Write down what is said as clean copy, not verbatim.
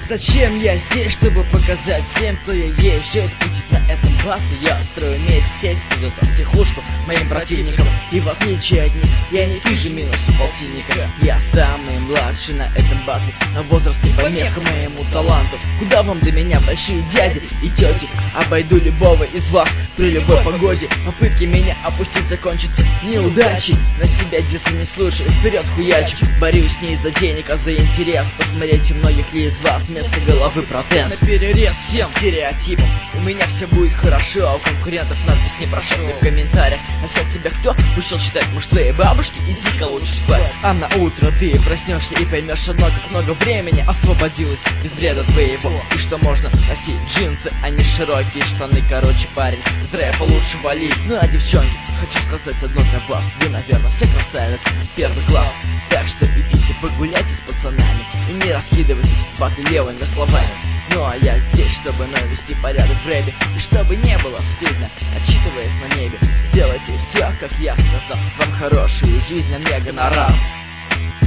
Зачем я здесь, чтобы показать всем, кто я есть? Жесть будет на этом бас, и я строю месть. Сесть идут в психушку моим противникам. И в отличие от них, я не вижу минус полтинника. Я самый младший на этом батле, но возраст не помеха моему таланту. Куда вам до меня, большие дяди и тети? Обойду любого из вас при любой погоде. Попытки меня опустить закончатся неудачей. На себя дисы не слушаю, вперед хуячу. Борюсь не из-за денег, а за интерес. Посмотрите, многих ли из вас вместо головы протез. На перерез всем стереотипам. У меня все будет хорошо, а у конкурентов надпись не прошу. В комментариях насчет тебя кто вышел читать, может, твоей бабушки? Иди-ка лучше спать. А на утро ты проснешься и поймешь одно, как много времени освободилось из бреда твоего. И что можно носить джинсы, а не широкие штаны. Короче, парень, из рэпа лучше вали. Ну а девчонки, хочу сказать одно для вас. Вы, наверное, все красавицы первый класс. Так что идите погуляйте с пацанами и не раскидывайтесь баты левыми словами. Ну а я здесь, чтобы навести порядок в рэпе, и чтобы не было стыдно, отчитываясь на небе. Сделайте все, как я сказал. Вам хорошую жизнь, а мне гонорар.